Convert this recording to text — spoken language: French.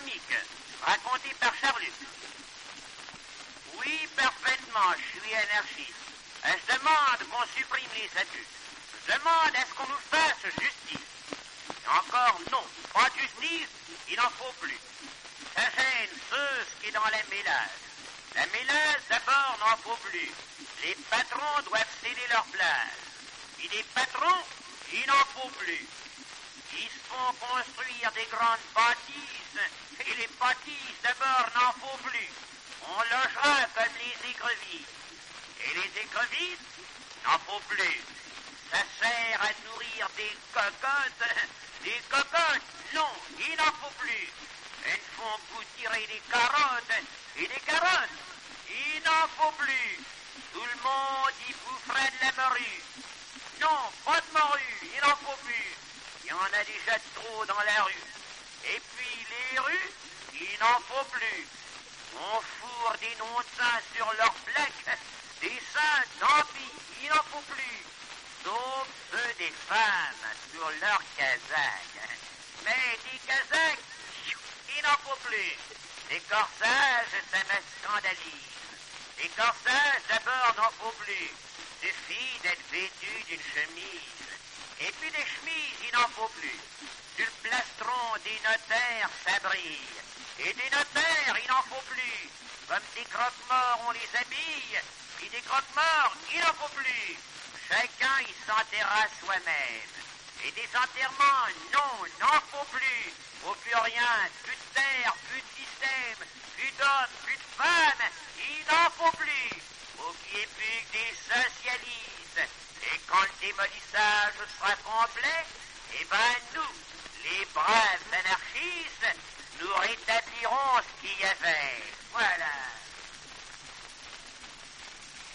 comique, raconté par Charluc. Oui, parfaitement, je suis anarchiste. Je demande qu'on supprime les adultes. Je demande à ce qu'on nous fasse justice. Et encore non, pas de justice, il n'en faut plus. Ça gêne ceux qui est dans la mélasse. La mélasse, d'abord, n'en faut plus. Les patrons doivent céder leur place. Et les patrons, il n'en faut plus. Ils se font construire des grandes bâtisses, et les bâtisses, d'abord, n'en faut plus. On logera comme les écrevisses. Et les écrevisses, n'en faut plus. Ça sert à nourrir des cocottes. Des cocottes, non, il n'en faut plus. Elles font tirer des carottes. Et des carottes, il n'en faut plus. Tout le monde y boufferait de la morue. Non, pas de morue, il n'en faut plus. Il y en a déjà trop dans la rue. Et puis les rues, il n'en faut plus. On fourre des noms de saints sur leurs plaques. Des saints, tant pis, il n'en faut plus. Sauf ceux des femmes sur leurs casaques. Mais des casaques, il n'en faut plus. Les corsages, ça me scandalise. Les corsages, d'abord, n'en faut plus. Suffit d'être vêtu d'une chemise. Et puis des chemises, il n'en faut plus. Sur le plastron des notaires, ça brille. Et des notaires, il n'en faut plus. Comme des croque-morts, on les habille. Et des croque-morts, il n'en faut plus. Chacun, il s'enterra soi-même. Et des enterrements, non, n'en faut plus. Faut plus rien, plus de terre, plus de système, plus d'hommes, plus de femmes, il n'en faut plus. Faut qu'il n'y ait plus que des socialistes. Et quand le démolissage sera complet, eh ben nous, les braves anarchistes, nous rétablirons ce qu'il y avait.